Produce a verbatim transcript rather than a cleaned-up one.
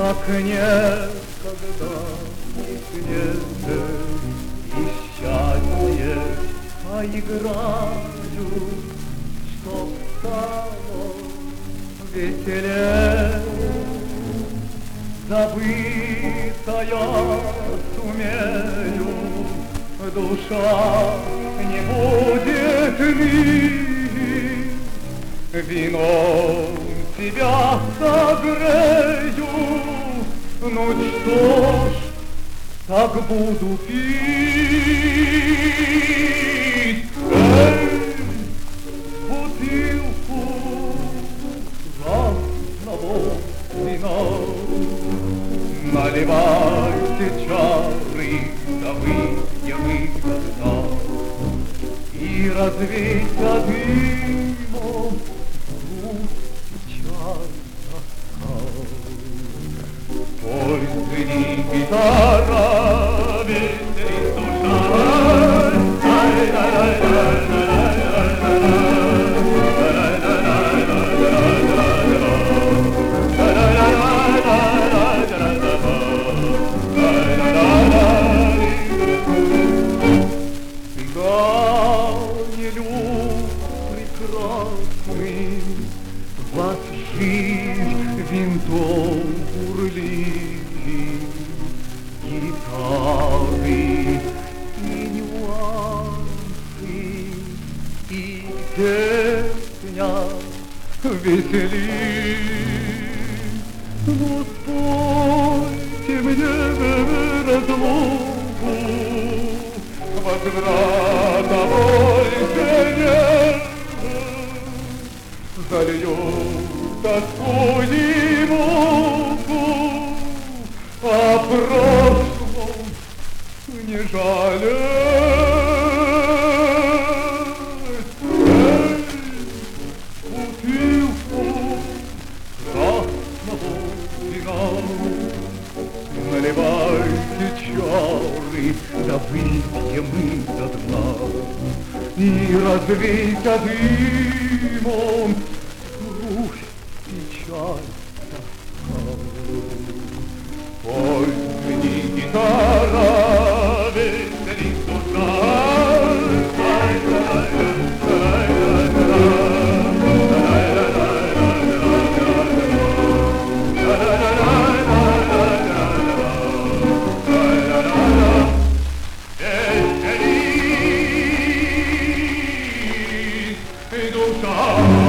как некогда снеже, и счастье поиграю, чтоб стало веселее. Забытая сумею, душа не будет ныть, вином тебя согрею. Ну что ж, так буду пить. Эй, бутылку красного вина, наливайте чары, да выпьем их до дна, и развейся дымом грусть, печаль, тоска. Пой звени гитара, веселись душа, прекрасный, вас жизнь винтом бурлили, гитары и нюансы, и песня весели. Но спойте мне разлуку, возврата больше нет. Залью тоску и муку, о прошлом не жалеть. Эй, бутылку красного вина, наливайте чары, да выпьем мы до дна, и развейся дымом грусть, печаль, тоска. Пой звени гитара, веселись душа, веселись душа.